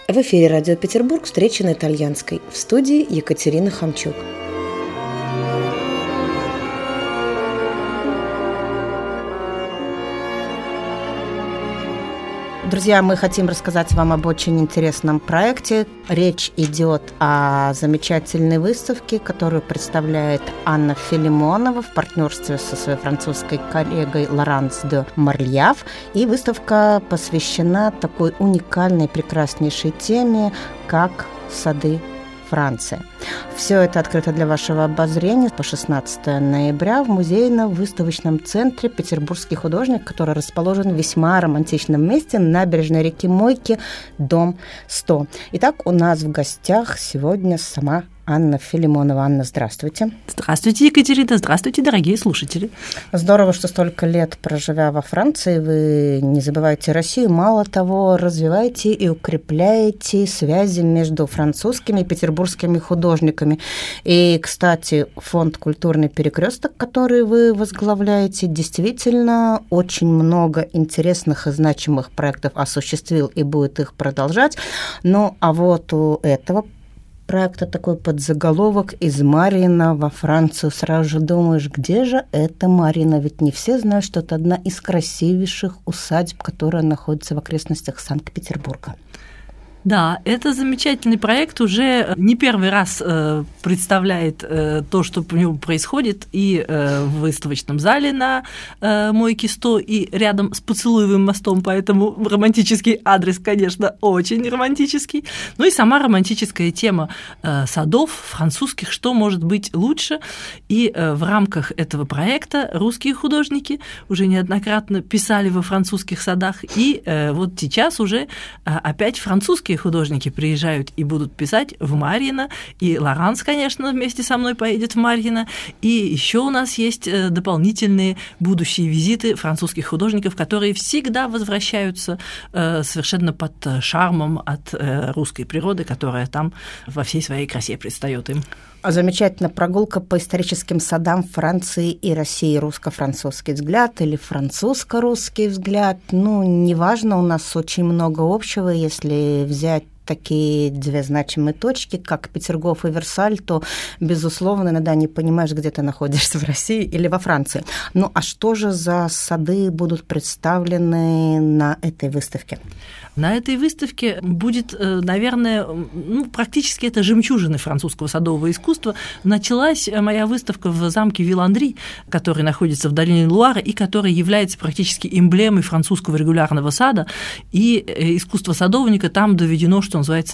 В эфире «Радио Петербург» «Встреча на итальянской». В студии Екатерина Хамчук. Друзья, мы хотим рассказать вам об очень интересном проекте. Речь идет о замечательной выставке, которую представляет Анна Филимонова в партнерстве со своей французской коллегой Лоранс де Марльяв. И выставка посвящена такой уникальной, прекраснейшей теме, как сады Франции. Все это открыто для вашего обозрения по 16 ноября в музейно-выставочном центре «Петербургский художник», который расположен в весьма романтичном месте на набережной реки Мойки, дом 100. Итак, у нас в гостях сегодня сама Анна Филимонова. Анна, здравствуйте. Здравствуйте, Екатерина. Здравствуйте, дорогие слушатели. Здорово, что столько лет проживя во Франции, вы не забываете Россию. Мало того, развиваете и укрепляете связи между французскими и петербургскими художниками. И, кстати, фонд «Культурный перекресток», который вы возглавляете, действительно очень много интересных и значимых проектов осуществил и будет их продолжать. Ну, а вот у этого проекта такой подзаголовок «Из Марьино во Францию». Сразу же думаешь, где же это Марьино? Ведь не все знают, что это одна из красивейших усадеб, которая находится в окрестностях Санкт-Петербурга. Да, это замечательный проект, уже не первый раз представляет то, что по нему происходит и в выставочном зале на Мойке 100, и рядом с Поцелуевым мостом, поэтому романтический адрес, конечно, очень романтический. Ну и сама романтическая тема садов французских, что может быть лучше. И в рамках этого проекта русские художники уже неоднократно писали во французских садах, и вот сейчас уже опять французские художники приезжают и будут писать в Марьино, и Лоранс, конечно, вместе со мной поедет в Марьино, и еще у нас есть дополнительные будущие визиты французских художников, которые всегда возвращаются совершенно под шармом от русской природы, которая там во всей своей красе предстает им. Замечательно. Прогулка по историческим садам Франции и России. Русско-французский взгляд или французско-русский взгляд. Ну, неважно, у нас очень много общего. Если взять такие две значимые точки, как Петергоф и Версаль, то, безусловно, иногда не понимаешь, где ты находишься, в России или во Франции. Ну, а что же за сады будут представлены на этой выставке? На этой выставке будет, наверное, практически это жемчужины французского садового искусства. Началась моя выставка в замке Вилландри, который находится в долине Луары и который является практически эмблемой французского регулярного сада. И искусство садовника там доведено, что называется,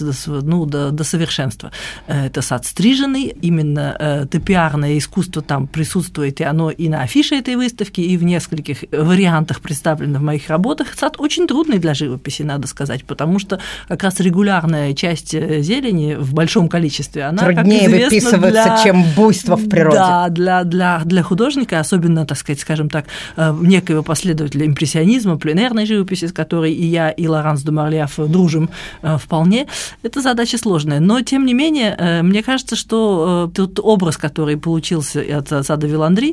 до совершенства. Это сад стриженный, именно топиарное искусство там присутствует, и оно и на афише этой выставки, и в нескольких вариантах представлено в моих работах. Сад очень трудный для живописи, надо сказать, потому что как раз регулярная часть зелени в большом количестве, она, труднее как известно, выписывается, чем буйство в природе. Да, для художника, особенно, так сказать, скажем так, некоего последователя импрессионизма, пленэрной живописи, с которой и я, и Лоранс де Марльяв дружим вполне, это задача сложная. Но, тем не менее, мне кажется, что тот образ, который получился от сада Вилландри,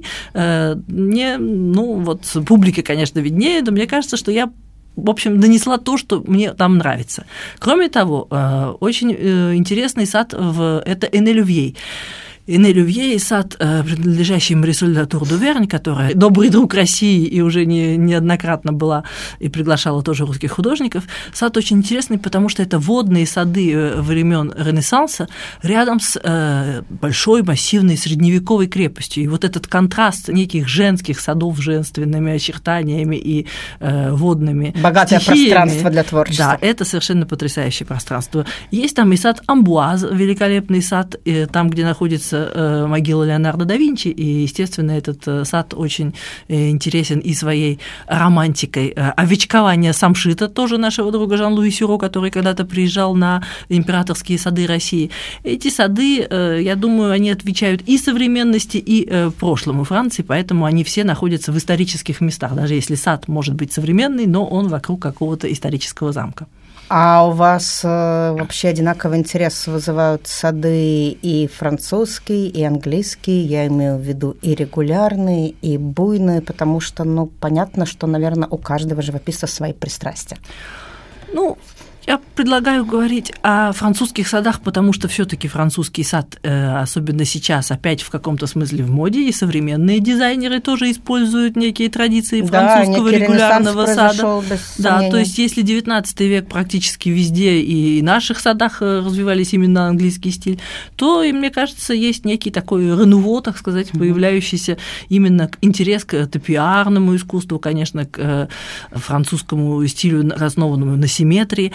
публике, конечно, виднее, но мне кажется, что я, в общем, донесла то, что мне там нравится. Кроме того, очень интересный сад это Энне-Лювьей. Энне-Лювьей, сад, принадлежащий Марисоль де Тур-Дювернь, которая добрый друг России и уже неоднократно была и приглашала тоже русских художников. Сад очень интересный, потому что это водные сады времен Ренессанса рядом с большой массивной средневековой крепостью. И вот этот контраст неких женских садов с женственными очертаниями и водными богатое стихиями, пространство для творчества. Да, это совершенно потрясающее пространство. Есть там и сад Амбуаз, великолепный сад, там, где находится могила Леонардо да Винчи, и, естественно, этот сад очень интересен и своей романтикой. Овечкование самшита, тоже нашего друга Жан-Луи Сюро, который когда-то приезжал на императорские сады России. Эти сады, я думаю, они отвечают и современности, и прошлому Франции, поэтому они все находятся в исторических местах, даже если сад может быть современный, но он вокруг какого-то исторического замка. А у вас вообще одинаковый интерес вызывают сады и французские, и английские, я имею в виду и регулярные, и буйные, потому что, понятно, что, наверное, у каждого живописца свои пристрастия. Я предлагаю говорить о французских садах, потому что все-таки французский сад, особенно сейчас, опять в каком-то смысле в моде, и современные дизайнеры тоже используют некие традиции французского регулярного сада. Да, то есть если 19 век практически везде и в наших садах развивались именно английский стиль, то, и мне кажется, есть некий такой ренуво, так сказать, появляющийся именно интерес к топиарному искусству, конечно, к французскому стилю, основанному на симметрии.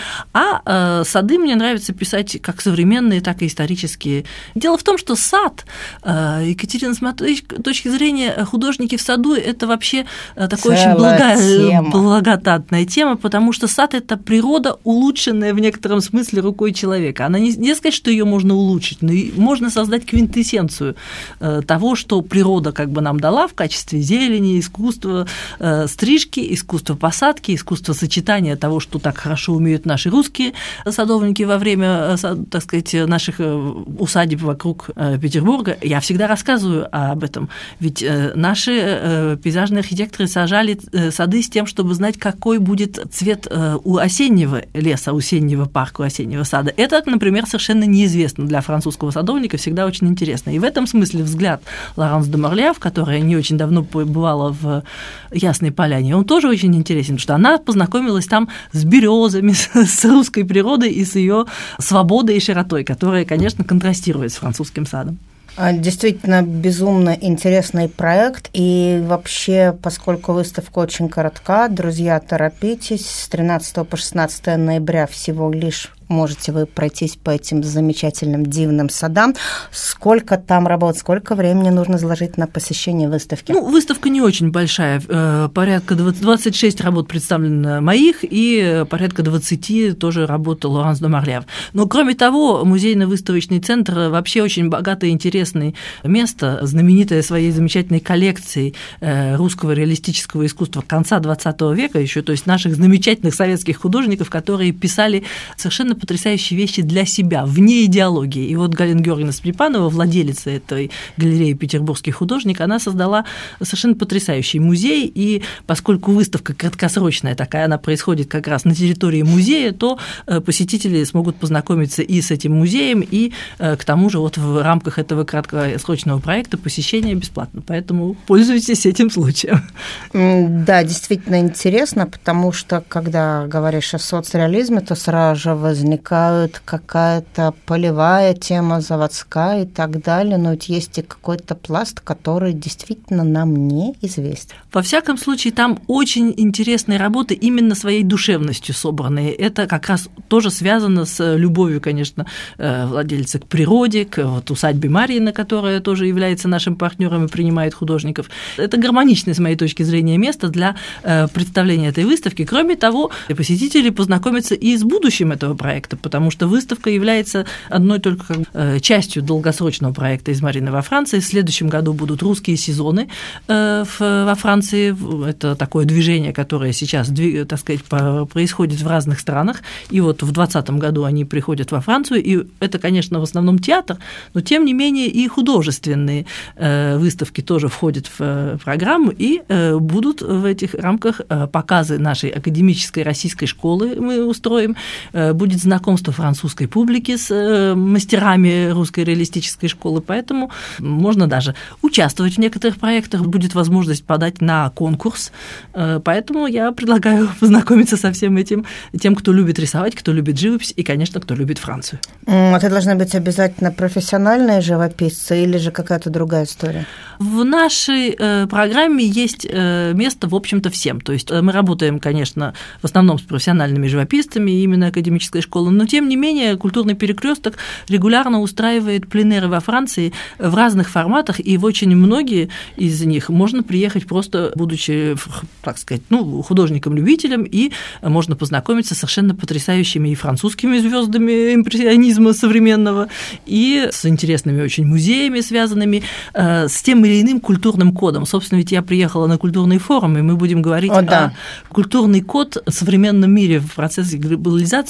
А сады мне нравится писать как современные, так и исторические. Дело в том, что сад, Екатерина, с моей точки зрения, художники в саду – это вообще такая очень благодатная тема, потому что сад – это природа, улучшенная в некотором смысле рукой человека. Она не сказать, что ее можно улучшить, но и можно создать квинтэссенцию того, что природа как бы нам дала в качестве зелени, искусства стрижки, искусства посадки, искусства сочетания того, что так хорошо умеют наши русские садовники во время, так сказать, наших усадеб вокруг Петербурга. Я всегда рассказываю об этом, ведь наши пейзажные архитекторы сажали сады с тем, чтобы знать, какой будет цвет у осеннего леса, у осеннего парка, у осеннего сада. Это, например, совершенно неизвестно для французского садовника, всегда очень интересно. И в этом смысле взгляд Лоранс де Морляв, которая не очень давно побывала в Ясной Поляне, он тоже очень интересен, потому что она познакомилась там с березами, с русской природой и с ее свободой и широтой, которая, конечно, контрастирует с французским садом. Действительно безумно интересный проект, и вообще, поскольку выставка очень коротка, друзья, торопитесь, с 13 по 16 ноября всего лишь можете вы пройтись по этим замечательным дивным садам. Сколько там работ, сколько времени нужно заложить на посещение выставки? Ну, выставка не очень большая, порядка 26 работ представлено моих, и порядка 20 тоже работ Лоранс де Морляв. Но, кроме того, музейно-выставочный центр вообще очень богатое и интересное место, знаменитое своей замечательной коллекцией русского реалистического искусства конца XX века еще, то есть наших замечательных советских художников, которые писали совершенно потрясающие вещи для себя, вне идеологии. И вот Галина Георгиевна Стрепанова, владелица этой галереи «Петербургский художник», она создала совершенно потрясающий музей, и поскольку выставка краткосрочная такая, она происходит как раз на территории музея, то посетители смогут познакомиться и с этим музеем, и к тому же вот в рамках этого краткосрочного проекта посещение бесплатно. Поэтому пользуйтесь этим случаем. Да, действительно интересно, потому что, когда говоришь о соцреализме, то сразу же возникает какая-то полевая тема, заводская и так далее, но ведь есть и какой-то пласт, который действительно нам неизвестен. Во всяком случае, там очень интересные работы именно своей душевностью собранные. Это как раз тоже связано с любовью, конечно, владельца к природе, к вот усадьбе Марьина, которая тоже является нашим партнером и принимает художников. Это гармоничное, с моей точки зрения, место для представления этой выставки. Кроме того, посетители познакомятся и с будущим этого проекта, потому что выставка является одной только частью долгосрочного проекта из Марьина во Франции. В следующем году будут русские сезоны во Франции. Это такое движение, которое сейчас, так сказать, происходит в разных странах. И вот в 2020 году они приходят во Францию. И это, конечно, в основном театр, но тем не менее и художественные выставки тоже входят в программу. И будут в этих рамках показы нашей академической российской школы мы устроим. Будет знакомство французской публики с мастерами русской реалистической школы, поэтому можно даже участвовать в некоторых проектах, будет возможность подать на конкурс, поэтому я предлагаю познакомиться со всем этим тем, кто любит рисовать, кто любит живопись и, конечно, кто любит Францию. Это должны быть обязательно профессиональные живописцы или же какая-то другая история? В нашей программе есть место, в общем-то, всем. То есть мы работаем, конечно, в основном с профессиональными живописцами, именно академической школы, но, тем не менее, культурный перекресток регулярно устраивает пленеры во Франции в разных форматах, и в очень многие из них можно приехать просто, будучи, так сказать, художником-любителем, и можно познакомиться с совершенно потрясающими и французскими звездами импрессионизма современного, и с интересными очень музеями, связанными с тем или иным культурным кодом. Собственно, ведь я приехала на культурный форум, и мы будем говорить о культурный код в современном мире в процессе глобализации.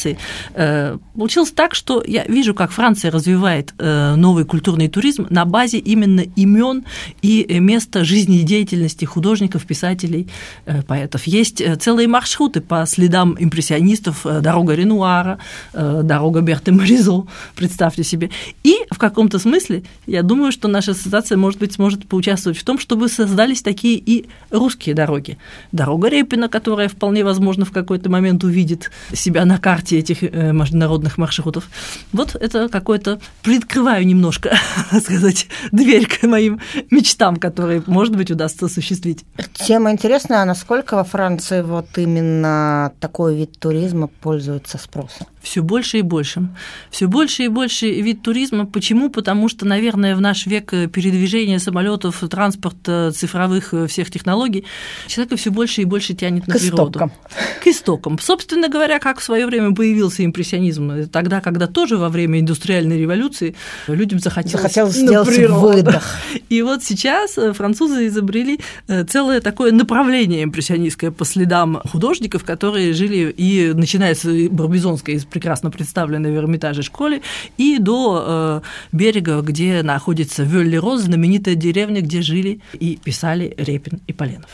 Получилось так, что я вижу, как Франция развивает новый культурный туризм на базе именно имен и места жизнедеятельности художников, писателей, поэтов. Есть целые маршруты по следам импрессионистов, дорога Ренуара, дорога Берты Моризо, представьте себе. И в каком-то смысле, я думаю, что наша ассоциация, может быть, сможет поучаствовать в том, чтобы создались такие и русские дороги. Дорога Репина, которая вполне возможно в какой-то момент увидит себя на карте этих международных маршрутов. Вот это какое-то... Приоткрываю немножко, так сказать, дверь к моим мечтам, которые, может быть, удастся осуществить. Тема интересная. А насколько во Франции вот именно такой вид туризма пользуется спросом? Все больше и больше. Все больше и больше вид туризма. Почему? Потому что, наверное, в наш век передвижения самолетов, транспорта, цифровых всех технологий человека все больше и больше тянет на природу. К истокам. Собственно говоря, как в свое время появился импрессионизм, тогда, когда тоже во время индустриальной революции людям захотелось сделать выдох. И вот сейчас французы изобрели целое такое направление импрессионистское по следам художников, которые жили и начиная с Барбизонской, прекрасно представленной в Эрмитаже школе, и до берега, где находится Вёль-ле-Роз, знаменитая деревня, где жили и писали Репин и Поленов.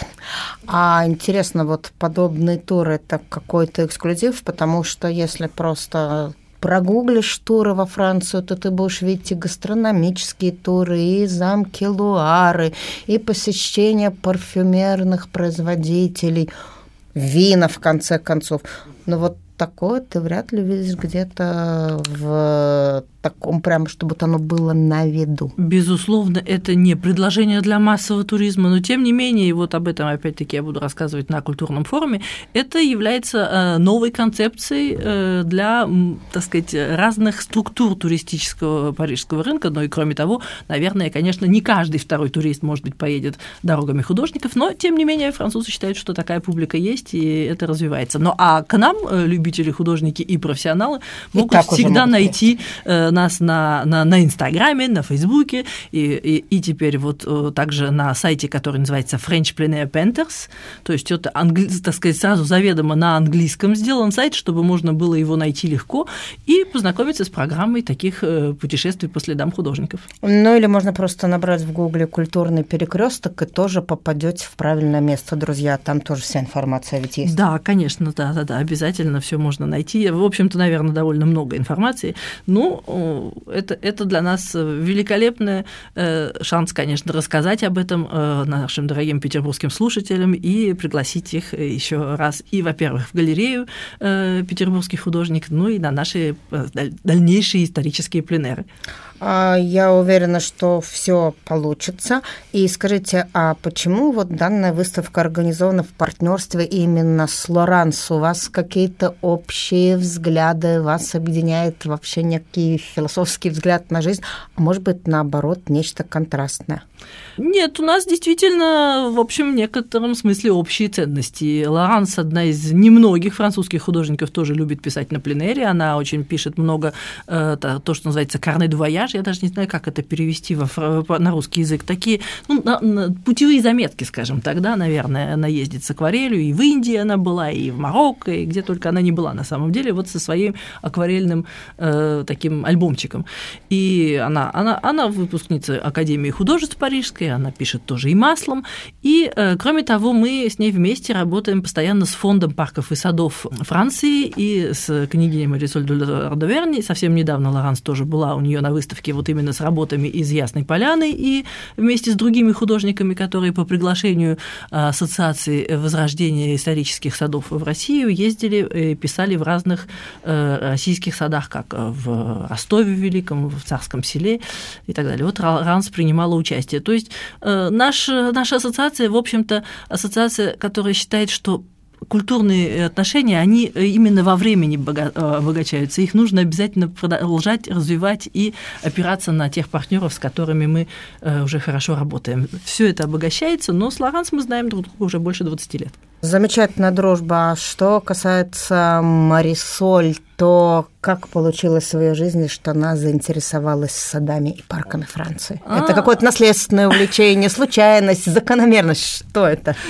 А интересно, вот подобный тур – это какой-то эксклюзив, потому что если просто прогуглишь туры во Францию, то ты будешь видеть и гастрономические туры, и замки Луары, и посещение парфюмерных производителей, вина, в конце концов. Но вот такое ты вряд ли видишь где-то в таком прям, чтобы оно было на виду. Безусловно, это не предложение для массового туризма, но тем не менее, и вот об этом опять-таки я буду рассказывать на культурном форуме, это является новой концепцией для, так сказать, разных структур туристического парижского рынка, но и кроме того, наверное, конечно, не каждый второй турист, может быть, поедет дорогами художников, но тем не менее французы считают, что такая публика есть, и это развивается. Ну а к нам любители, художники и профессионалы могут всегда найти нас на Инстаграме, на Фейсбуке и теперь вот также на сайте, который называется French Plein Air Painters, то есть это, так сказать, сразу заведомо на английском сделан сайт, чтобы можно было его найти легко и познакомиться с программой таких путешествий по следам художников. Ну или можно просто набрать в Гугле «Культурный перекресток» и тоже попадете в правильное место, друзья. Там тоже вся информация ведь есть. Да, конечно, да, обязательно все можно найти. В общем-то, наверное, довольно много информации. Ну, это для нас великолепный шанс, конечно, рассказать об этом нашим дорогим петербургским слушателям и пригласить их еще раз и, во-первых, в галерею петербургских художников, ну и на наши дальнейшие исторические пленэры. Я уверена, что все получится. И скажите, а почему вот данная выставка организована в партнерстве именно с Лоранс? У вас какие-то общие взгляды, вас объединяет вообще некий философский взгляд на жизнь, а может быть, наоборот, нечто контрастное? Нет, у нас действительно, в общем, в некотором смысле общие ценности. Лоранс, одна из немногих французских художников, тоже любит писать на пленэре. Она очень пишет много, то, что называется «карне де вояж». Я даже не знаю, как это перевести на русский язык. Такие путевые заметки, скажем, тогда, наверное, она ездит с акварелью, и в Индии она была, и в Марокко, и где только она не была на самом деле, вот со своим акварельным таким альбомчиком. И она выпускница Академии художеств парижской, она пишет тоже и маслом. И, кроме того, мы с ней вместе работаем постоянно с фондом парков и садов Франции и с княгиней Марисоль де Лардаверни. Совсем недавно Лоранс тоже была у нее на выставке вот именно с работами из Ясной Поляны и вместе с другими художниками, которые по приглашению Ассоциации возрождения исторических садов в Россию ездили и писали в разных российских садах, как в Ростове Великом, в Царском Селе и так далее. Вот Лоранс принимала участие. То есть наша ассоциация, в общем-то, ассоциация, которая считает, что культурные отношения, они именно во времени обогащаются. Их нужно обязательно продолжать, развивать и опираться на тех партнеров, с которыми мы уже хорошо работаем. Все это обогащается, но с Лоранс мы знаем друг друга уже больше 20 лет. Замечательная дружба. Что касается Марисоль, то как получилось в своей жизни, что она заинтересовалась садами и парками Франции? Это какое-то наследственное увлечение, случайность, закономерность? Что это?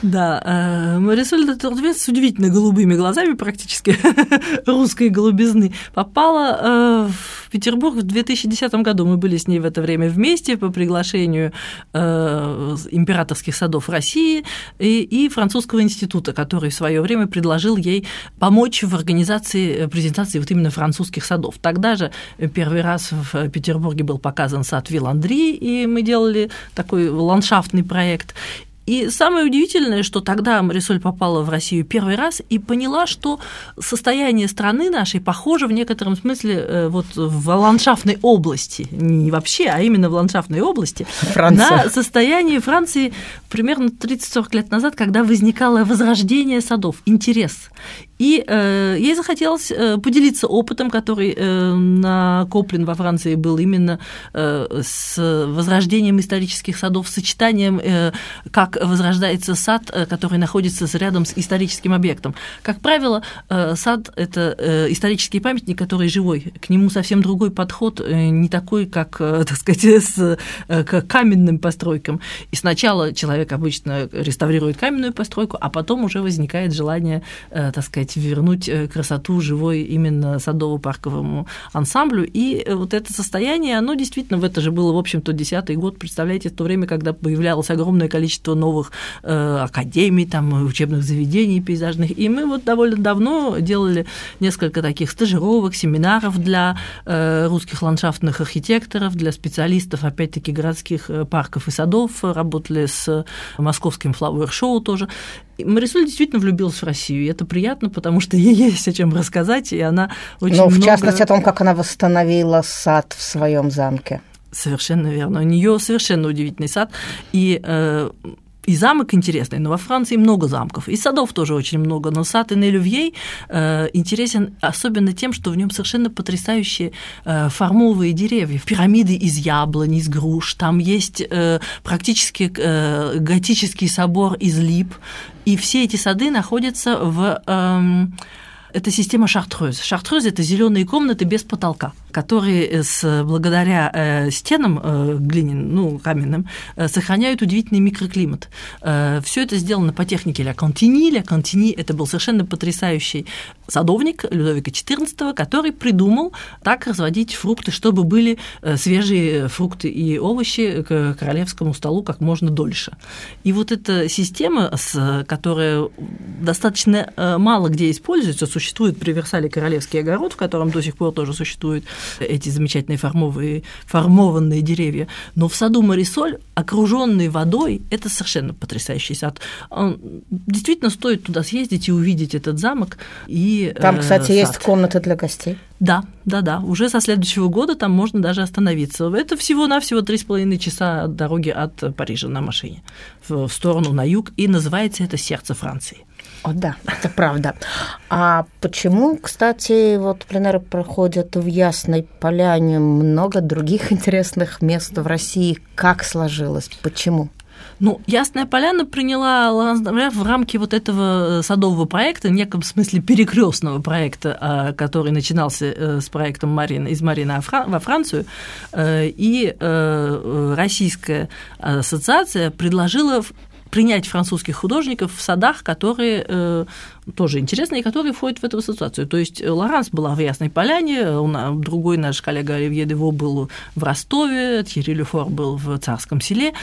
Да, Марисоль де Турдевиль с удивительно голубыми глазами, практически русской голубизны, попала в Петербург в 2010 году. Мы были с ней в это время вместе по приглашению императорских садов России и Французского института, который в свое время предложил ей помочь в организации презентации вот именно французских садов. Тогда же первый раз в Петербурге был показан сад Виландри, и мы делали такой ландшафтный проект. И самое удивительное, что тогда Марисоль попала в Россию первый раз и поняла, что состояние страны нашей похоже в некотором смысле вот в ландшафтной области, не вообще, а именно в ландшафтной области, на состояние Франции примерно 30-40 лет назад, когда возникало возрождение садов, интерес. И ей захотелось поделиться опытом, который накоплен во Франции был именно с возрождением исторических садов, сочетанием, как возрождается сад, который находится рядом с историческим объектом. Как правило, сад – это исторический памятник, который живой. К нему совсем другой подход, не такой, как, так сказать, к каменным постройкам. И сначала человек обычно реставрирует каменную постройку, а потом уже возникает желание, так сказать, вернуть красоту живой именно садово-парковому ансамблю. И вот это состояние, оно действительно, в это же было, в общем-то, 10-й год, представляете, в то время, когда появлялось огромное количество новых академий, там, учебных заведений пейзажных. И мы вот довольно давно делали несколько таких стажировок, семинаров для русских ландшафтных архитекторов, для специалистов, опять-таки, городских парков и садов, работали с московским флауэр-шоу тоже. Марисоль действительно влюбилась в Россию, и это приятно, потому что ей есть о чем рассказать, и она очень много... в частности, о том, как она восстановила сад в своем замке. Совершенно верно. У нее совершенно удивительный сад, и замок интересный, но во Франции много замков, и садов тоже очень много, но сад Энне-Лювьей интересен особенно тем, что в нем совершенно потрясающие формовые деревья, пирамиды из яблонь, из груш, там есть практически готический собор из лип, и все эти сады находятся в... Это система Шартрёз. Шартрёз – это зеленые комнаты без потолка, которые благодаря стенам глиняным, каменным, сохраняют удивительный микроклимат. Все это сделано по технике Ля Кантини. Ля Кантини – это был совершенно потрясающий садовник Людовика XIV, который придумал так разводить фрукты, чтобы были свежие фрукты и овощи к королевскому столу как можно дольше. И вот эта система, которая достаточно мало где используется, существует при Версале королевский огород, в котором до сих пор тоже существуют эти замечательные формованные деревья. Но в саду Марисоль, окруженный водой, это совершенно потрясающий сад. Действительно стоит туда съездить и увидеть этот замок. Там, кстати, есть комнаты для гостей. Да. Уже со следующего года там можно даже остановиться. Это всего-навсего 3,5 часа дороги от Парижа на машине в сторону на юг, и называется это «Сердце Франции». О, да, это правда. А почему, кстати, вот пленэры проходят в Ясной Поляне, много других интересных мест в России? Как сложилось? Почему? Ясная Поляна приняла в рамки вот этого садового проекта, в неком смысле перекрестного проекта, который начинался с проектом из Марина во Францию, и Российская ассоциация предложила принять французских художников в садах, которые тоже интересные, которые входят в эту ассоциацию. То есть Лоранс была в Ясной Поляне, другой наш коллега Оливье Дево был в Ростове, Тьерри Люфор был в Царском Селе,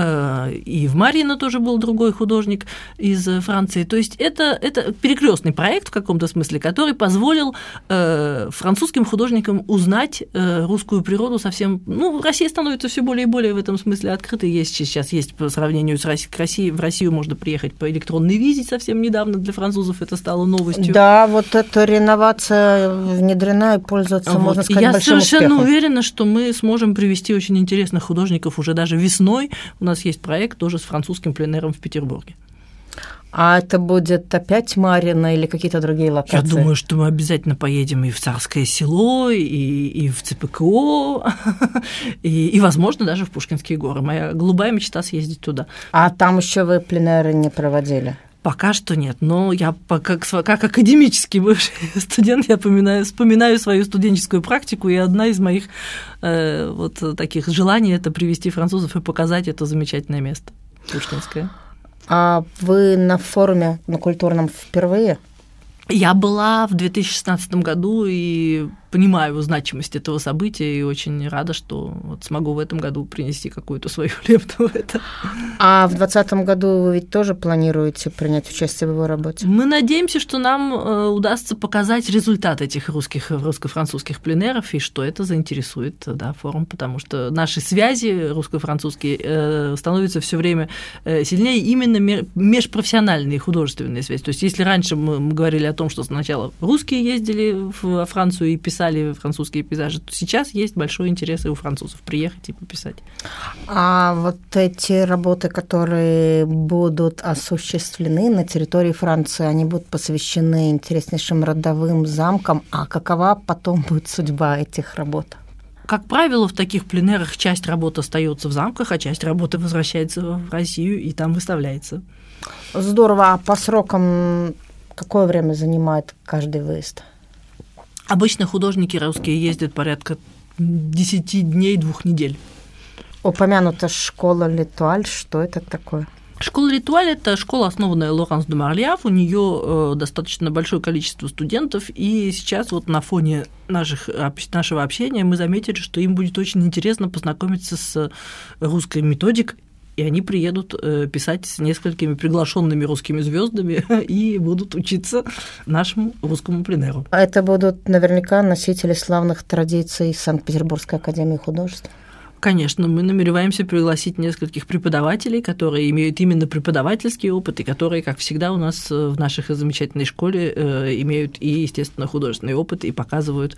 и в Марино тоже был другой художник из Франции. То есть это перекрестный проект в каком-то смысле, который позволил французским художникам узнать русскую природу совсем... Россия становится все более и более в этом смысле открытой. Сейчас есть по сравнению с Россией, в Россию можно приехать по электронной визе совсем недавно для французов. Это стало новостью. Да, вот эта реновация внедрена и пользуется, можно сказать, большим успехом. Я совершенно уверена, что мы сможем привести очень интересных художников уже даже весной. У нас есть проект тоже с французским пленэром в Петербурге. А это будет опять Марино или какие-то другие локации? Я думаю, что мы обязательно поедем и в Царское Село, и в ЦПКО, и, возможно, даже в Пушкинские горы. Моя голубая мечта съездить туда. А там еще вы пленэры не проводили? Пока что нет, но я как академический бывший студент, я вспоминаю свою студенческую практику, и одна из моих вот таких желаний – это привести французов и показать это замечательное место, Пушкинское. А вы на форуме на культурном впервые? Я была в 2016 году и понимаю значимость этого события и очень рада, что вот смогу в этом году принести какую-то свою лепту в это. А в 2020 году вы ведь тоже планируете принять участие в его работе? Мы надеемся, что нам удастся показать результат этих русско-французских пленэров и что это заинтересует форум, потому что наши связи русско-французские становятся все время сильнее, именно межпрофессиональные художественные связи. То есть если раньше мы говорили о том, что сначала русские ездили во Францию и писали французские пейзажи, то сейчас есть большой интерес и у французов приехать и пописать. А вот эти работы, которые будут осуществлены на территории Франции, они будут посвящены интереснейшим родовым замкам. А какова потом будет судьба этих работ? Как правило, в таких пленэрах часть работы остается в замках, а часть работы возвращается в Россию и там выставляется. Здорово. А по срокам какое время занимает каждый выезд? Обычно художники русские ездят порядка 10 дней, 2 недель. Упомянута школа Летуаль. Что это такое? Школа Летуаль – это школа, основанная Лоренс де Марлиав. У нее достаточно большое количество студентов, и сейчас вот на фоне нашего общения мы заметили, что им будет очень интересно познакомиться с русской методикой, и они приедут писать с несколькими приглашенными русскими звездами и будут учиться нашему русскому пленэру. А это будут наверняка носители славных традиций Санкт-Петербургской академии художеств? Конечно, мы намереваемся пригласить нескольких преподавателей, которые имеют именно преподавательский опыт и которые, как всегда, у нас в нашей замечательной школе имеют и, естественно, художественный опыт, и показывают,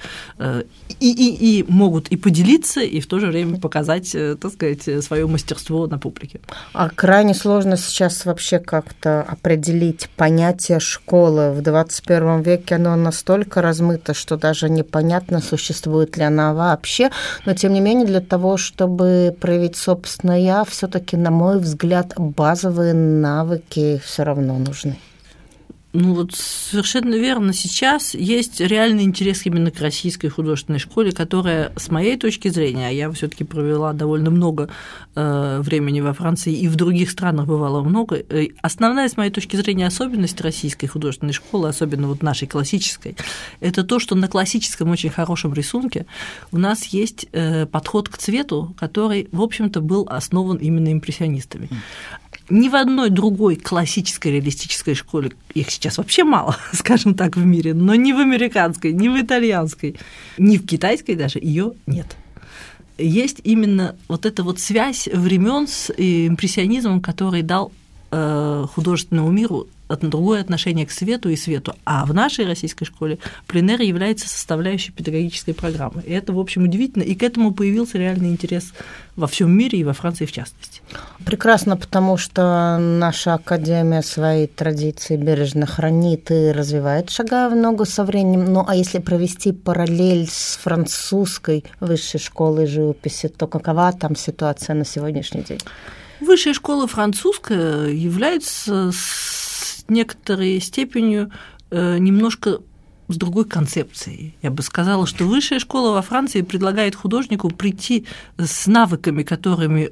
и могут и поделиться, и в то же время показать, так сказать, свое мастерство на публике. А крайне сложно сейчас вообще как-то определить понятие школы. В 21 веке оно настолько размыто, что даже непонятно, существует ли она вообще. Но, тем не менее, для того, чтобы проявить собственное «я», все-таки, на мой взгляд, базовые навыки все равно нужны. Ну вот совершенно верно. Сейчас есть реальный интерес именно к российской художественной школе, которая, с моей точки зрения, а я все-таки провела довольно много времени во Франции и в других странах бывало много, основная, с моей точки зрения, особенность российской художественной школы, особенно вот нашей классической, это то, что на классическом очень хорошем рисунке у нас есть подход к цвету, который, в общем-то, был основан именно импрессионистами. Ни в одной другой классической реалистической школе, их сейчас вообще мало, скажем так, в мире, но ни в американской, ни в итальянской, ни в китайской даже ее нет. Есть именно вот эта вот связь времен с импрессионизмом, который дал художественному миру другое отношение к свету и свету. А в нашей российской школе пленэр является составляющей педагогической программы. И это, в общем, удивительно. И к этому появился реальный интерес во всем мире и во Франции в частности. Прекрасно, потому что наша академия свои традиции бережно хранит и развивает, шагая в ногу со временем. Ну, а если провести параллель с французской высшей школой живописи, то какова там ситуация на сегодняшний день? Высшая школа французская является с некоторой степенью немножко с другой концепцией. Я бы сказала, что высшая школа во Франции предлагает художнику прийти с навыками, которые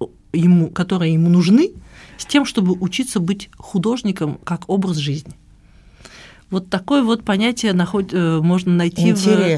ему нужны, с тем, чтобы учиться быть художником как образ жизни. Вот такое вот понятие можно найти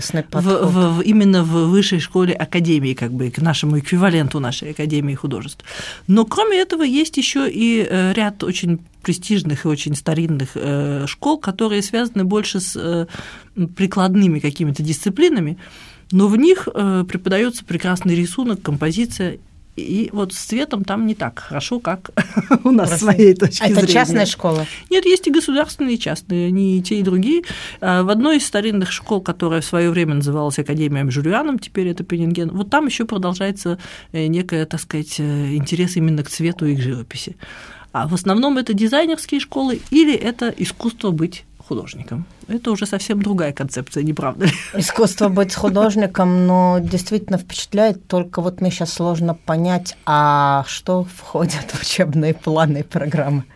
именно в высшей школе академии, как бы к нашему эквиваленту нашей академии художеств. Но кроме этого есть еще и ряд очень престижных и очень старинных школ, которые связаны больше с прикладными какими-то дисциплинами, но в них преподается прекрасный рисунок, композиция. И вот с цветом там не так хорошо, как у нас с моей точки зрения. Это частная школа? Нет, есть и государственные, и частные, они и те, и другие. В одной из старинных школ, которая в свое время называлась Академией Жюльяном, теперь это Пенинген, вот там еще продолжается некая, так сказать, интерес именно к цвету и к живописи. А в основном это дизайнерские школы или это искусство быть художником. Это уже совсем другая концепция, не правда ли? Искусство быть художником, но действительно впечатляет, только вот мне сейчас сложно понять, а что входит в учебные планы и программы?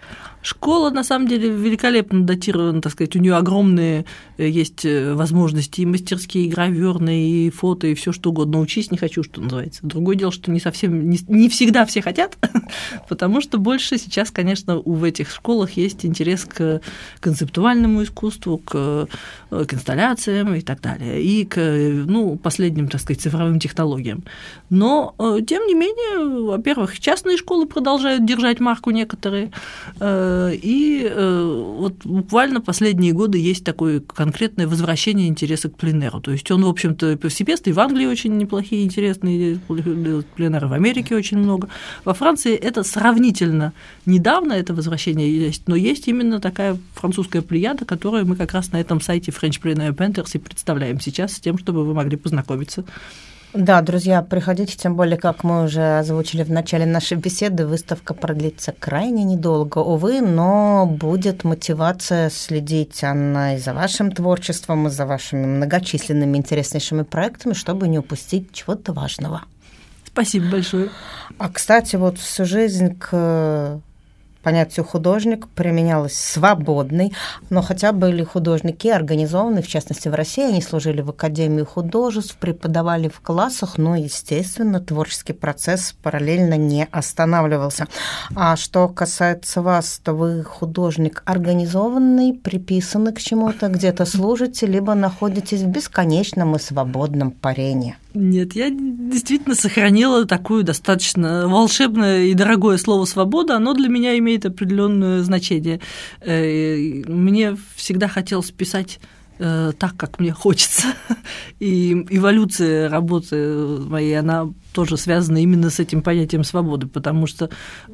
Школа, на самом деле, великолепно датирована, так сказать, у нее огромные есть возможности и мастерские, и гравюрные, и фото, и все что угодно. Учись не хочу, что называется. Другое дело, что не всегда все хотят, потому что больше сейчас, конечно, в этих школах есть интерес к концептуальному искусству, к инсталляциям и так далее, и к последним, так сказать, цифровым технологиям. Но, тем не менее, во-первых, частные школы продолжают держать марку некоторые, и вот буквально последние годы есть такое конкретное возвращение интереса к пленэру. То есть он, в общем-то, повсеместно, и в Англии очень неплохие, интересные пленэры, в Америке очень много. Во Франции это сравнительно недавно, это возвращение есть, но есть именно такая французская плеяда, которую мы как раз на этом сайте French Plein Air Painters и представляем сейчас с тем, чтобы вы могли познакомиться. Да, друзья, приходите, тем более, как мы уже озвучили в начале нашей беседы, выставка продлится крайне недолго, увы, но будет мотивация следить, Анна, и за вашим творчеством, и за вашими многочисленными интереснейшими проектами, чтобы не упустить чего-то важного. Спасибо большое. А, кстати, вот всю жизнь к понятию художник применялось свободный, но хотя были художники организованные, в частности, в России, они служили в Академии художеств, преподавали в классах, но, естественно, творческий процесс параллельно не останавливался. А что касается вас, то вы художник организованный, приписаны к чему-то, где-то служите, либо находитесь в бесконечном и свободном парении? Нет, я действительно сохранила такое достаточно волшебное и дорогое слово «свобода». Оно для меня имеет определенное значение. Мне всегда хотелось писать так, как мне хочется. И эволюция работы моей, она тоже связана именно с этим понятием свободы, потому что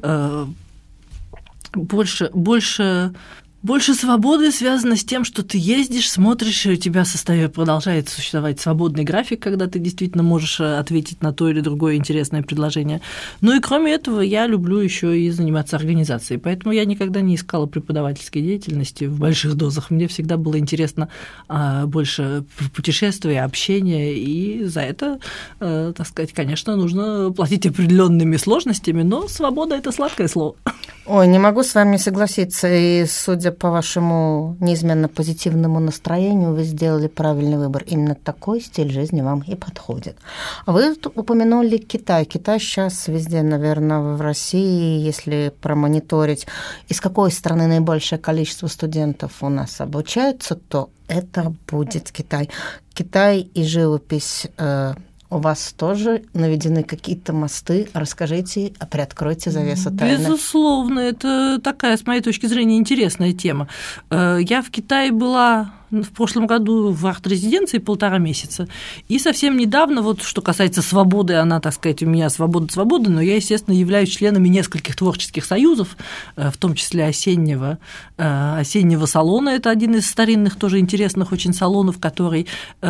больше свободы связано с тем, что ты ездишь, смотришь, и у тебя продолжает существовать свободный график, когда ты действительно можешь ответить на то или другое интересное предложение. Ну и кроме этого, я люблю еще и заниматься организацией, поэтому я никогда не искала преподавательской деятельности в больших дозах. Мне всегда было интересно больше путешествия, общения, и за это, так сказать, конечно, нужно платить определенными сложностями, но свобода – это сладкое слово. Ой, не могу с вами согласиться, и судя по вашему неизменно позитивному настроению, вы сделали правильный выбор. Именно такой стиль жизни вам и подходит. Вы упомянули Китай. Китай сейчас везде, наверное, в России, если промониторить, из какой страны наибольшее количество студентов у нас обучается, то это будет Китай. Китай и живопись. У вас тоже наведены какие-то мосты? Расскажите, приоткройте завесу тайны. Безусловно, это такая, с моей точки зрения, интересная тема. Я в Китае была в прошлом году в арт-резиденции 1,5 месяца, и совсем недавно, вот что касается свободы, она, так сказать, у меня свобода, но я, естественно, являюсь членами нескольких творческих союзов, в том числе осеннего салона, это один из старинных, тоже интересных очень салонов, который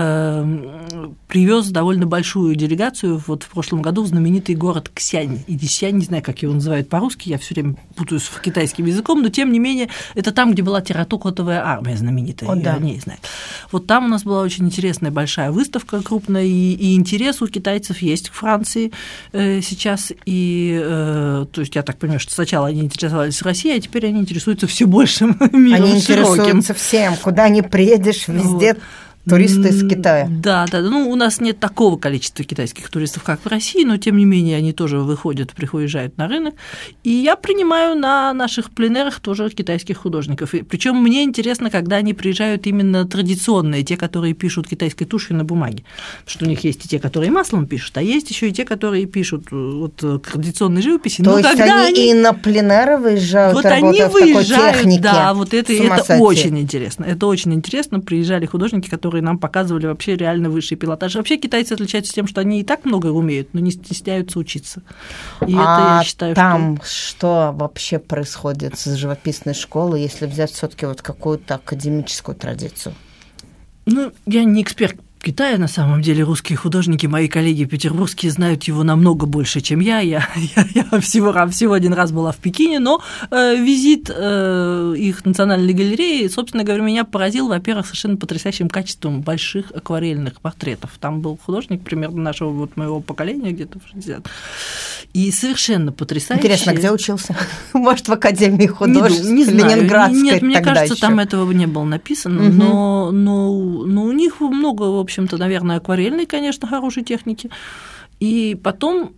привез довольно большую делегацию вот в прошлом году в знаменитый город Ксянь, или Сянь, не знаю, как его называют по-русски, я все время путаюсь с китайским языком, но, тем не менее, это там, где была терракотовая армия знаменитая. О, да. Знает. Вот там у нас была очень интересная большая выставка крупная, и интерес у китайцев есть к Франции сейчас. И, то есть я так понимаю, что сначала они интересовались Россией, а теперь они интересуются все большим миром. Они широким. Интересуются всем, куда ни приедешь, везде. Туристы из Китая. Да. Ну, у нас нет такого количества китайских туристов, как в России, но, тем не менее, они тоже приезжают на рынок. И я принимаю на наших пленэрах тоже китайских художников. Причем мне интересно, когда они приезжают именно традиционные, те, которые пишут китайской тушью на бумаге. Потому что у них есть и те, которые маслом пишут, а есть еще и те, которые пишут вот традиционной живописи. То есть они и на пленэры выезжают, вот работая в такой технике. Да, вот это очень интересно. Это очень интересно. Приезжали художники, которые нам показывали вообще реально высший пилотаж. Вообще китайцы отличаются тем, что они и так много умеют, но не стесняются учиться. И это, я считаю, там что вообще происходит с живописной школой, если взять все-таки вот какую-то академическую традицию? Ну, я не эксперт Китая, на самом деле, русские художники, мои коллеги петербургские, знают его намного больше, чем я. Я всего один раз была в Пекине, но визит их национальной галереи, собственно говоря, меня поразил, во-первых, совершенно потрясающим качеством больших акварельных портретов. Там был художник примерно нашего вот моего поколения, где-то в 60. И совершенно потрясающе. Интересно, где учился? Может, в Академии художеств не знаю. Ленинградской? Нет, мне кажется, еще. там этого не было написано, но у них много, в общем-то, наверное, акварельной, конечно, хорошей техники. И потом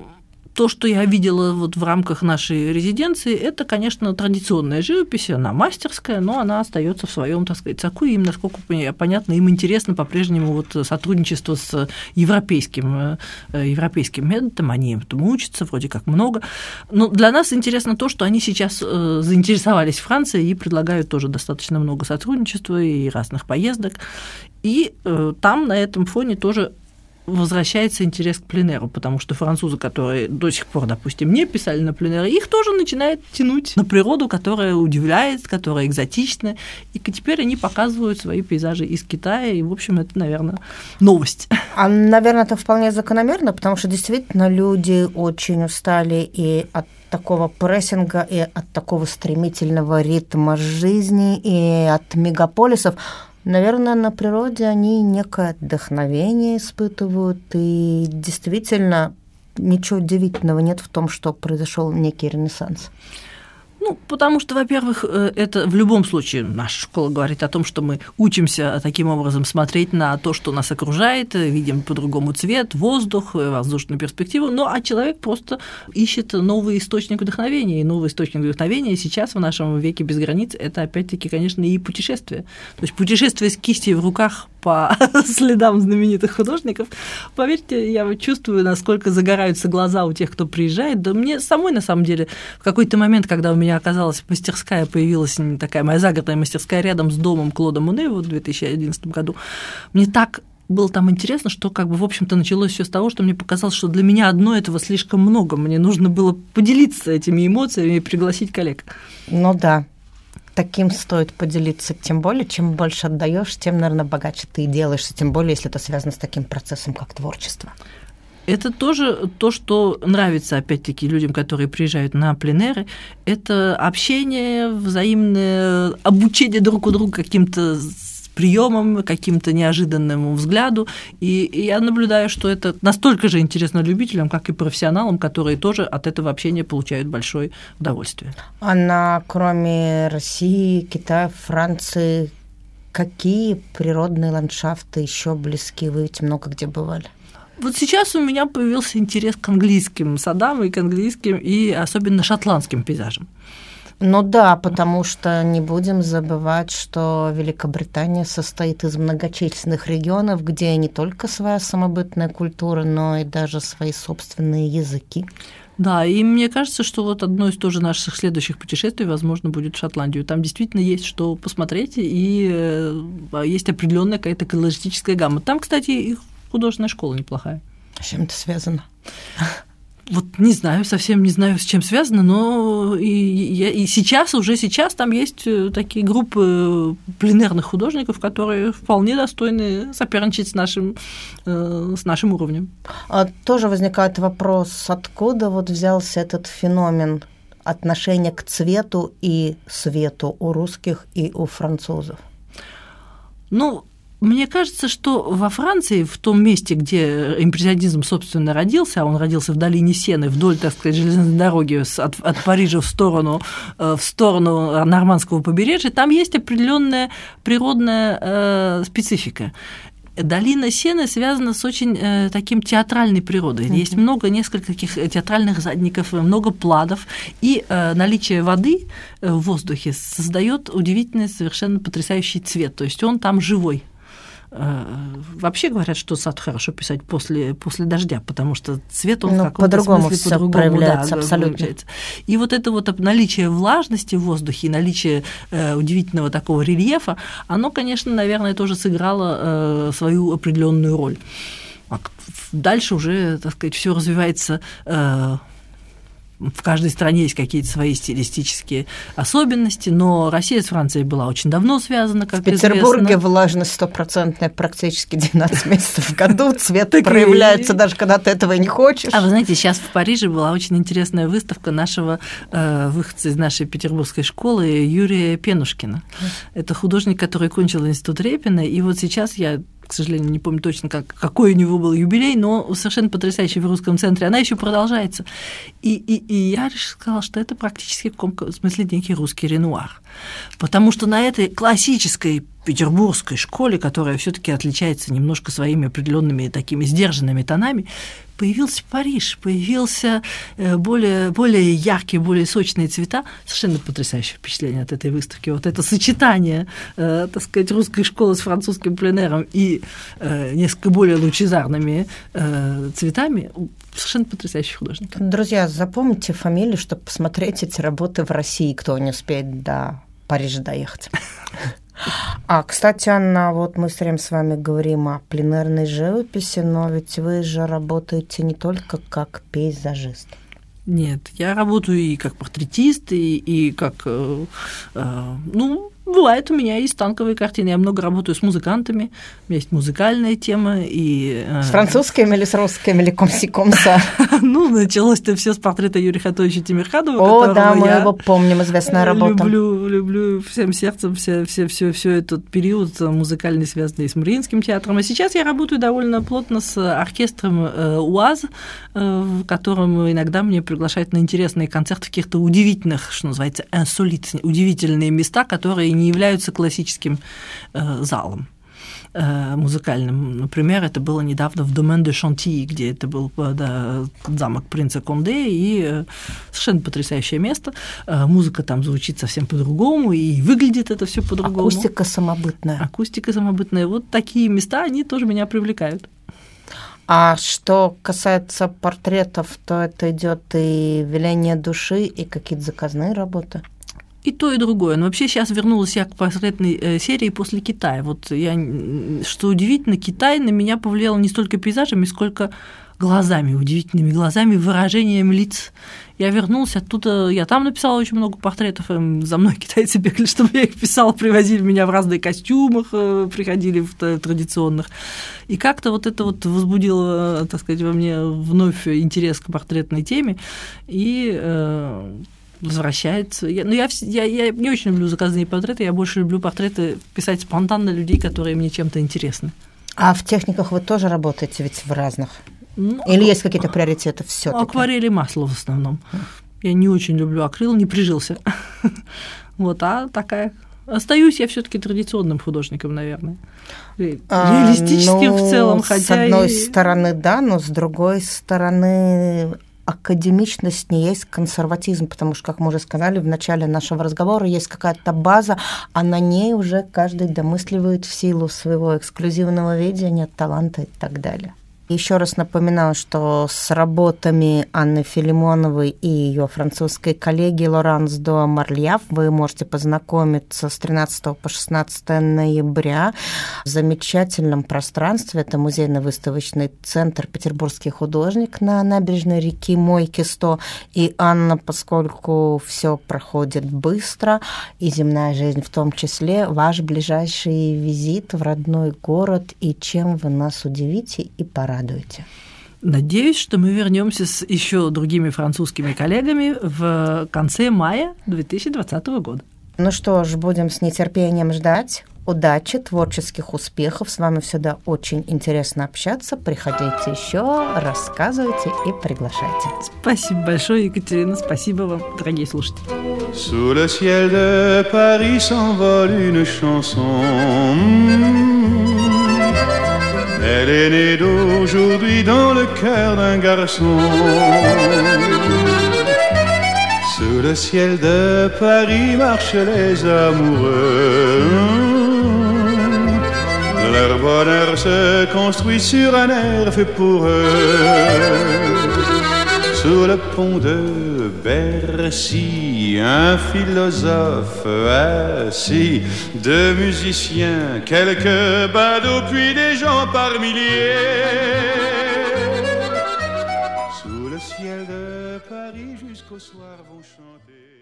то, что я видела вот в рамках нашей резиденции, это, конечно, традиционная живопись, она мастерская, но она остается в своем, так сказать, соку, и им, насколько понятно, им интересно по-прежнему вот сотрудничество с европейским методом, они этому учатся вроде как много. Но для нас интересно то, что они сейчас заинтересовались Францией и предлагают тоже достаточно много сотрудничества и разных поездок. И там на этом фоне тоже возвращается интерес к пленэру, потому что французы, которые до сих пор, допустим, не писали на пленэре, их тоже начинает тянуть на природу, которая удивляет, которая экзотична, и теперь они показывают свои пейзажи из Китая, и, в общем, это, наверное, новость. А, наверное, это вполне закономерно, потому что действительно люди очень устали и от такого прессинга, и от такого стремительного ритма жизни, и от мегаполисов. Наверное, на природе они некое вдохновение испытывают, и действительно ничего удивительного нет в том, что произошел некий ренессанс. Ну, потому что, во-первых, это в любом случае наша школа говорит о том, что мы учимся таким образом смотреть на то, что нас окружает, видим по-другому цвет, воздух, воздушную перспективу, ну, а человек просто ищет новый источник вдохновения, и новый источник вдохновения сейчас в нашем веке без границ – это, опять-таки, конечно, и путешествие. То есть путешествие с кистью в руках по следам знаменитых художников. Поверьте, я чувствую, насколько загораются глаза у тех, кто приезжает. Да мне самой, на самом деле, в какой-то момент, когда у меня оказалась мастерская, появилась такая моя загородная мастерская рядом с домом Клода Моне в 2011 году, мне так было там интересно, что как бы, в общем-то, началось все с того, что мне показалось, что для меня одно этого слишком много. Мне нужно было поделиться этими эмоциями и пригласить коллег. Ну да. Таким стоит поделиться, тем более, чем больше отдаешь, тем, наверное, богаче ты и делаешься, тем более, если это связано с таким процессом, как творчество. Это тоже то, что нравится, опять-таки, людям, которые приезжают на пленэры, это общение, взаимное обучение друг у друга каким-то приемам, каким-то неожиданному взгляду. И я наблюдаю, что это настолько же интересно любителям, как и профессионалам, которые тоже от этого общения получают большое удовольствие. Анна, кроме России, Китая, Франции, какие природные ландшафты еще близки? Вы ведь много где бывали. Вот сейчас у меня появился интерес к английским садам и к английским, и особенно шотландским пейзажам. Ну да, потому что не будем забывать, что Великобритания состоит из многочисленных регионов, где не только своя самобытная культура, но и даже свои собственные языки. Да, и мне кажется, что вот одно из тоже наших следующих путешествий, возможно, будет в Шотландию. Там действительно есть что посмотреть, и есть определенная какая-то колористическая гамма. Там, кстати, и художественная школа неплохая. С чем это связано? Вот не знаю, совсем не знаю, с чем связано, но и сейчас там есть такие группы пленэрных художников, которые вполне достойны соперничать с нашим уровнем. Тоже возникает вопрос, откуда вот взялся этот феномен отношения к цвету и свету у русских и у французов? Ну, мне кажется, что во Франции, в том месте, где импрессионизм, собственно, родился, а он родился в долине Сены, вдоль, так сказать, железной дороги от Парижа в сторону нормандского побережья, там есть определенная природная специфика. Долина Сены связана с очень таким театральной природой. Есть несколько таких театральных задников, много пладов, и наличие воды в воздухе создает удивительный, совершенно потрясающий цвет, то есть он там живой. Вообще говорят, что сад хорошо писать после дождя, потому что цвет он в каком-то смысле по-другому проявляется, абсолютно. Получается. И вот это вот наличие влажности в воздухе, наличие удивительного такого рельефа, оно, конечно, наверное, тоже сыграло свою определенную роль. Дальше уже, так сказать, все развивается. В каждой стране есть какие-то свои стилистические особенности, но Россия с Францией была очень давно связана, как известно. В Петербурге влажность 100% практически 12 месяцев в году, цвет проявляется даже когда ты этого и не хочешь. А вы знаете, сейчас в Париже была очень интересная выставка нашего выходца из нашей петербургской школы Юрия Пенушкина. Это художник, который кончил институт Репина, и вот сейчас я к сожалению, не помню точно, какой у него был юбилей, но совершенно потрясающий в русском центре, она еще продолжается. И я сказала, что это практически в каком смысле некий русский Ренуар. Потому что на этой классической петербургской школе, которая все-таки отличается немножко своими определенными такими сдержанными тонами, появился Париж, появился более яркие, более сочные цвета. Совершенно потрясающее впечатление от этой выставки. Вот это сочетание, так сказать, русской школы с французским пленэром и несколько более лучезарными цветами. Совершенно потрясающий художник. Друзья, запомните фамилию, чтобы посмотреть эти работы в России, кто не успеет до Парижа доехать. Кстати, Анна, вот мы все время с вами говорим о пленэрной живописи, но ведь вы же работаете не только как пейзажист. Нет, я работаю и как портретист, и как, бывает у меня и станковые картины. Я много работаю с музыкантами, у меня есть музыкальная тема. С французскими или с русскими, или комси-комса? Началось-то все с портрета Юрия Хатовича Тимирханова, которого да, мы его помним, известная работа. Люблю всем сердцем все этот период музыкальный, связанный с Мариинским театром. А сейчас я работаю довольно плотно с оркестром УАЗ, в котором иногда мне приглашают на интересные концерты в каких-то удивительных, что называется, удивительные места, которые не являются классическим залом музыкальным. Например, это было недавно в Domaine de Chantilly, где это был замок принца Конде, и совершенно потрясающее место. Музыка там звучит совсем по-другому, и выглядит это все по-другому. Акустика самобытная. Вот такие места, они тоже меня привлекают. А что касается портретов, то это идет и веление души, и какие-то заказные работы? И то, и другое. Но вообще сейчас вернулась я к портретной серии после Китая. Что удивительно, Китай на меня повлиял не столько пейзажами, сколько глазами, удивительными глазами, выражением лиц. Я вернулась оттуда, я там написала очень много портретов, за мной китайцы бегали, чтобы я их писала, привозили меня в разных костюмах, приходили в традиционных. И как-то это возбудило, так сказать, во мне вновь интерес к портретной теме, и возвращается. Я не очень люблю заказные портреты, я больше люблю портреты писать спонтанно людей, которые мне чем-то интересны. А в техниках вы тоже работаете ведь в разных? Или есть какие-то приоритеты всё-таки? Акварель и масло в основном. Я не очень люблю акрил, не прижился. Остаюсь я все-таки традиционным художником, наверное. Реалистическим в целом, хотя с одной стороны, да, но с другой стороны, академичность не есть консерватизм, потому что, как мы уже сказали в начале нашего разговора, есть какая-то база, а на ней уже каждый домысливает в силу своего эксклюзивного видения, таланта и так далее. Еще раз напоминаю, что с работами Анны Филимоновой и ее французской коллеги Лоранс до Марльяв вы можете познакомиться с 13 по 16 ноября в замечательном пространстве. Это музейно-выставочный центр «Петербургский художник» на набережной реки Мойки-100. И, Анна, поскольку все проходит быстро, и земная жизнь в том числе, ваш ближайший визит в родной город, и чем вы нас удивите и порадуете? Надеюсь, что мы вернемся с еще другими французскими коллегами в конце мая 2020 года. Ну что ж, будем с нетерпением ждать. Удачи, творческих успехов. С вами всегда очень интересно общаться. Приходите еще, рассказывайте и приглашайте. Спасибо большое, Екатерина. Спасибо вам, дорогие слушатели. Sous le ciel de Paris s'envole une chanson. Elle est née d'aujourd'hui dans le cœur d'un garçon. Sous le ciel de Paris marchent les amoureux. Leur bonheur se construit sur un air fait pour eux. Sous le pont de Bercy, un philosophe assis, deux musiciens, quelques badauds, puis des gens par milliers. Sous le ciel de Paris jusqu'au soir vont chanter.